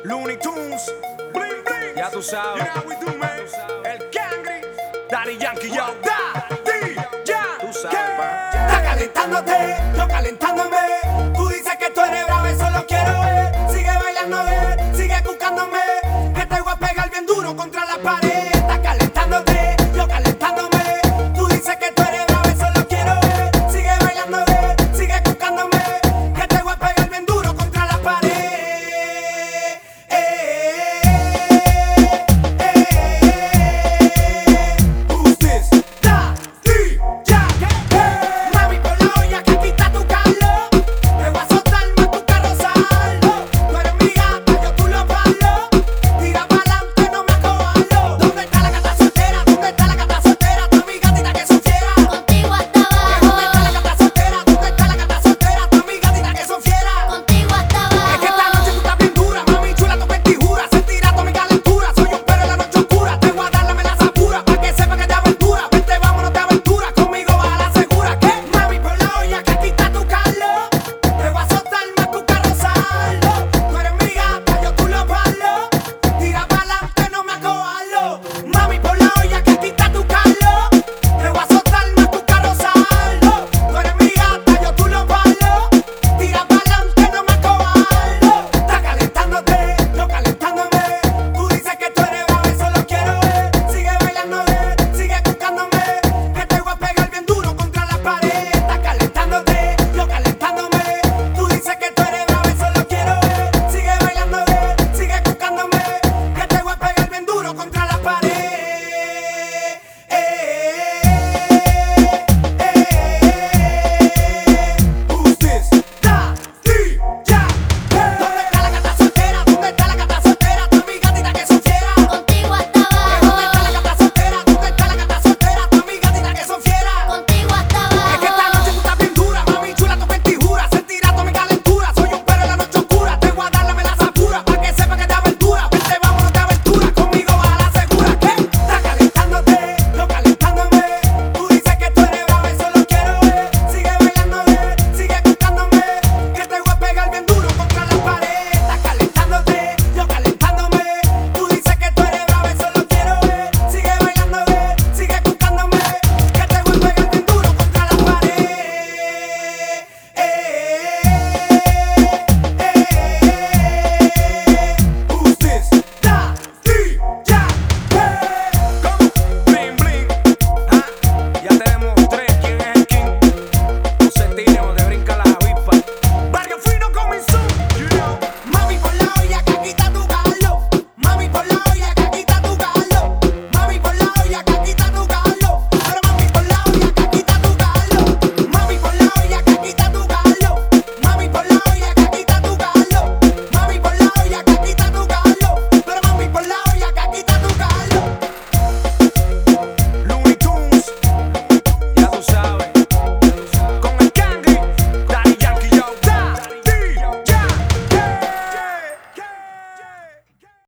Looney Tunes, bling bling. Ya tú sabes. You know how we do, man. El Cangri, Daddy Yankee, yo. Daddy Yankee. Tú sabes, pa. Está calentándote, yo calentándome. Tú dices que tú eres bravo, eso lo quiero ver. Sigue bailando, sigue buscándome. Que te voy a pegar bien duro contra la pared.